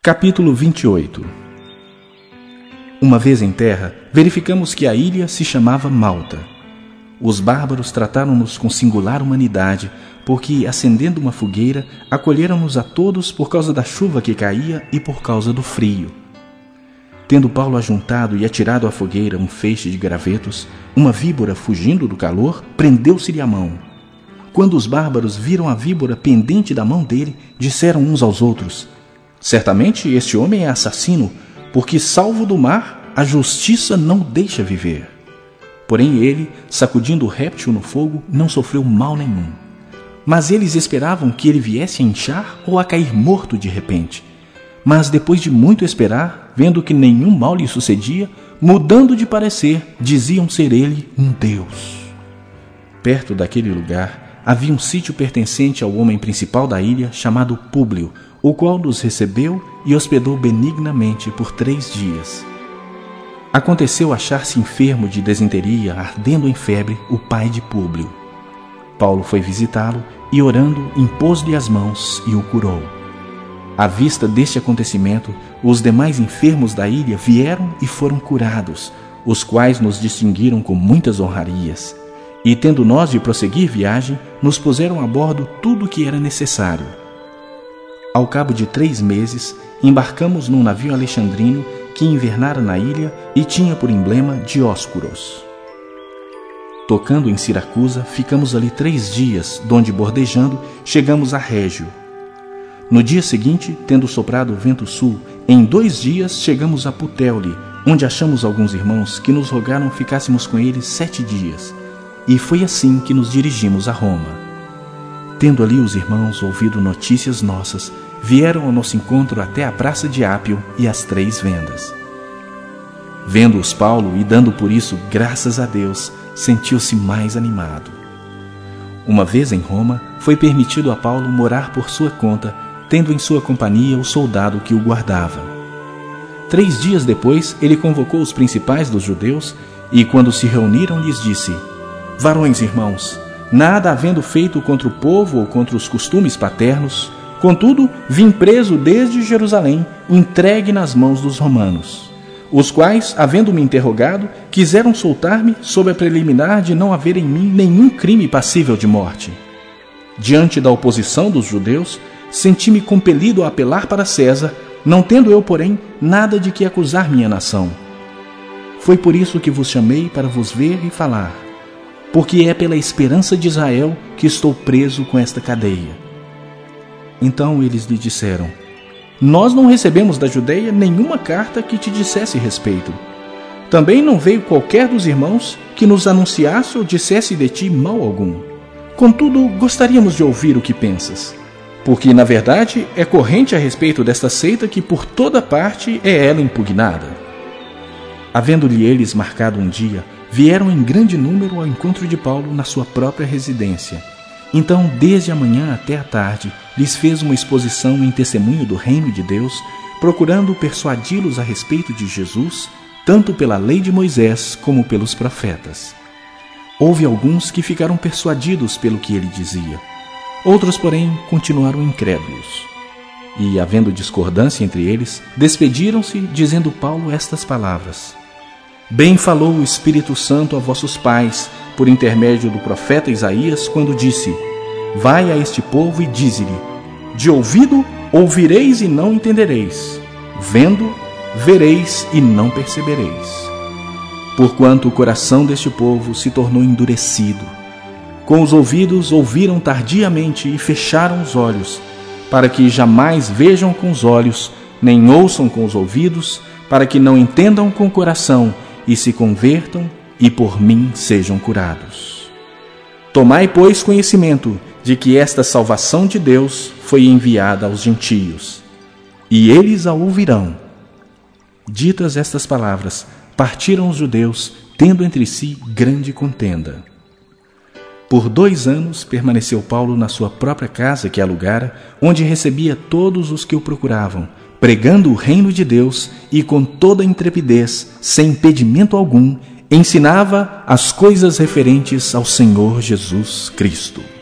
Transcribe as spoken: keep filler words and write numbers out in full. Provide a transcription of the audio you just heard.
Capítulo vinte e oito. Uma vez em terra, verificamos que a ilha se chamava Malta. Os bárbaros trataram-nos com singular humanidade, porque, acendendo uma fogueira, acolheram-nos a todos por causa da chuva que caía e por causa do frio. Tendo Paulo ajuntado e atirado à fogueira um feixe de gravetos, uma víbora, fugindo do calor, prendeu-se-lhe a mão. Quando os bárbaros viram a víbora pendente da mão dele, disseram uns aos outros: certamente este homem é assassino, porque, salvo do mar, a justiça não o deixa viver. Porém ele, sacudindo o réptil no fogo, não sofreu mal nenhum. Mas eles esperavam que ele viesse a inchar ou a cair morto de repente. Mas depois de muito esperar, vendo que nenhum mal lhe sucedia, mudando de parecer, diziam ser ele um deus. Perto daquele lugar havia um sítio pertencente ao homem principal da ilha, chamado Públio, o qual nos recebeu e hospedou benignamente por três dias. Aconteceu achar-se enfermo de desenteria, ardendo em febre, o pai de Públio. Paulo foi visitá-lo e, orando, impôs-lhe as mãos e o curou. À vista deste acontecimento, os demais enfermos da ilha vieram e foram curados, os quais nos distinguiram com muitas honrarias. E, tendo nós de prosseguir viagem, nos puseram a bordo tudo o que era necessário. Ao cabo de três meses, embarcamos num navio alexandrino que invernara na ilha e tinha por emblema Dióscuros. Tocando em Siracusa, ficamos ali três dias, donde, bordejando, chegamos a Régio. No dia seguinte, tendo soprado o vento sul, em dois dias chegamos a Puteoli, onde achamos alguns irmãos que nos rogaram ficássemos com eles sete dias. E foi assim que nos dirigimos a Roma. Tendo ali os irmãos ouvido notícias nossas, vieram ao nosso encontro até a praça de Ápio e as Três Vendas. Vendo-os Paulo e dando por isso graças a Deus, sentiu-se mais animado. Uma vez em Roma, foi permitido a Paulo morar por sua conta, tendo em sua companhia o soldado que o guardava. Três dias depois, ele convocou os principais dos judeus e, quando se reuniram, lhes disse: varões irmãos, nada havendo feito contra o povo ou contra os costumes paternos, contudo, vim preso desde Jerusalém, entregue nas mãos dos romanos, os quais, havendo-me interrogado, quiseram soltar-me sob a preliminar de não haver em mim nenhum crime passível de morte. Diante da oposição dos judeus, senti-me compelido a apelar para César, não tendo eu, porém, nada de que acusar minha nação. Foi por isso que vos chamei para vos ver e falar, porque é pela esperança de Israel que estou preso com esta cadeia. Então eles lhe disseram: nós não recebemos da Judeia nenhuma carta que te dissesse respeito. Também não veio qualquer dos irmãos que nos anunciasse ou dissesse de ti mal algum. Contudo, gostaríamos de ouvir o que pensas, porque, na verdade, é corrente a respeito desta seita que por toda parte é ela impugnada. Havendo-lhe eles marcado um dia, vieram em grande número ao encontro de Paulo na sua própria residência. Então, desde a manhã até a tarde, lhes fez uma exposição em testemunho do reino de Deus, procurando persuadi-los a respeito de Jesus, tanto pela lei de Moisés como pelos profetas. Houve alguns que ficaram persuadidos pelo que ele dizia. Outros, porém, continuaram incrédulos. E, havendo discordância entre eles, despediram-se, dizendo Paulo estas palavras: bem falou o Espírito Santo a vossos pais, por intermédio do profeta Isaías, quando disse: vai a este povo e dize-lhe: de ouvido ouvireis e não entendereis, vendo, vereis e não percebereis. Porquanto o coração deste povo se tornou endurecido. Com os ouvidos ouviram tardiamente e fecharam os olhos, para que jamais vejam com os olhos, nem ouçam com os ouvidos, para que não entendam com o coração e se convertam e por mim sejam curados. Tomai, pois, conhecimento de que esta salvação de Deus foi enviada aos gentios, e eles a ouvirão. Ditas estas palavras, partiram os judeus, tendo entre si grande contenda. Por dois anos permaneceu Paulo na sua própria casa que alugara, onde recebia todos os que o procuravam, pregando o reino de Deus e com toda intrepidez, sem impedimento algum, ensinava as coisas referentes ao Senhor Jesus Cristo.